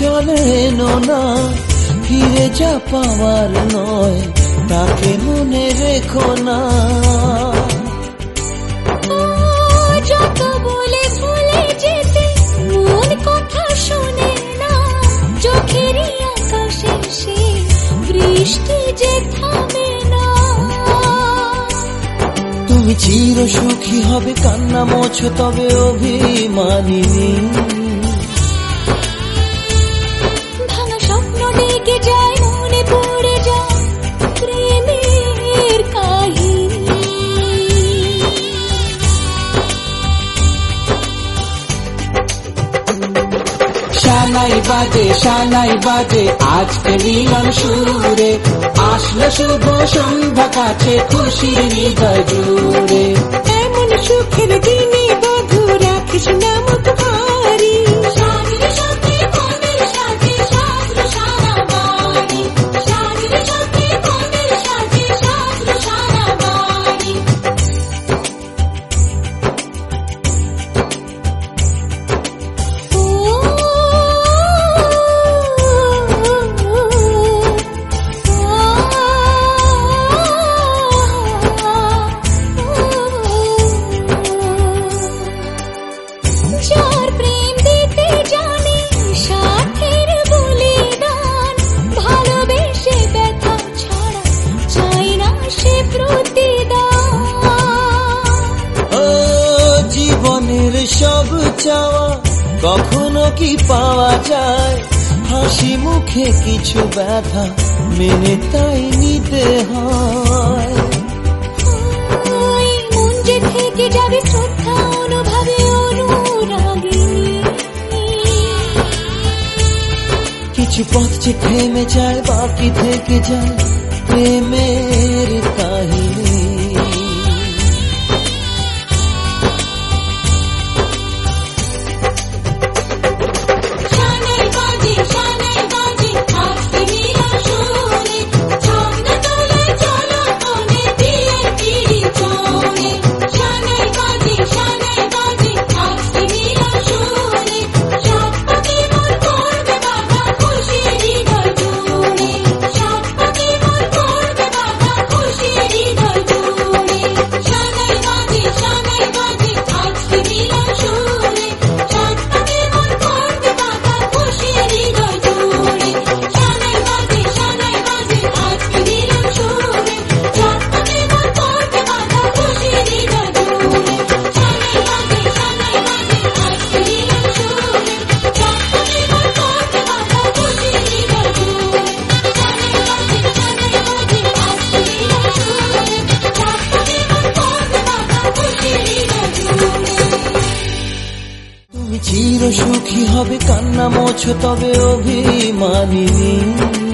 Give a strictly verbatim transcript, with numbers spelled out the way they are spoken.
চলে না, ফিরে যা পাওয়ার নয় তাকে মনে রেখো না। যত বলে ভুলে যেতে মন কথা শোনে না, চোখেরই আকাশে সে বৃষ্টি যে থামে না। তুমি চির সুখী হবে কান্না মোছো তবে অভিমানিনী। ভাঙা স্বপ্ন ডেকে যায় মনে পড়ে যায় প্রেমের কাহিনী। শানাই বাজে শানাই বাজে আজকে মিলন সুরে, আসলো শুভ সন্ধ্যা কাছে খুশির হৃদয় জুড়ে। এমন সুখের দিনে বধূ রাখিস না মুখ ভারী, শাড়ির সাথে মনের সাথে সাজলো সারা বাড়ি, শাড়ির সাথে মনের সাথে সাজলো সারা বাড়ি। যার প্রেম দিতে জানে সাথের বলিদান, ভালোবেসে ব্যথা ছাড়া চাই না সে প্রতিদান। ও জীবনের সব চাওয়া কখনো কি পাওয়া যায়, হাসি মুখে কিছু ব্যথা মেনে তাই নিতে হয়। ওই মন যে থেকে যাবে শ্রদ্ধা অনুভবে অনুরাগিনী। কিছু পথ যে থেমে যায় বাকি থেকে যায় প্রেমের কাহিনী। শানাই বাজে শানাই বাজে আজকে মিলন সুরে, ছন্দ তোলে চলো মনে দিয়ে পিড়ি চলে। শানাই বাজে শানাই বাজে আজকে মিলন সুরে, সাত পাখি মন করবে বাধা খুশির হৃদয় জুড়ে, সাত পাখি মন করবে বাধা খুশির হৃদয় জুড়ে। শানাই বাজে শানাই বাজে আজকে মিলন সুরে, সাত পাখি মন করবে বাধা খুশির হৃদয় জুড়ে। শানাই বাজে শানাই বাজে আজকে মিলন সুরে, সাত পাখি মন করবে বাধা খুশির হৃদয় জুড়ে। শানাই বাজে শানাই বাজে আজকে মিলন সুরে, সাত পাখি মন করবে বাধা খুশির হৃদয় জুড়ে। শানাই বাজে শানাই বাজে আজকে মিলন সুরে, সাত পাখি মন করবে বাধা খুশির হৃদয় জুড়ে। তুমি চির সুখী হবে কান্না মোছো তবে অভিমানিনী।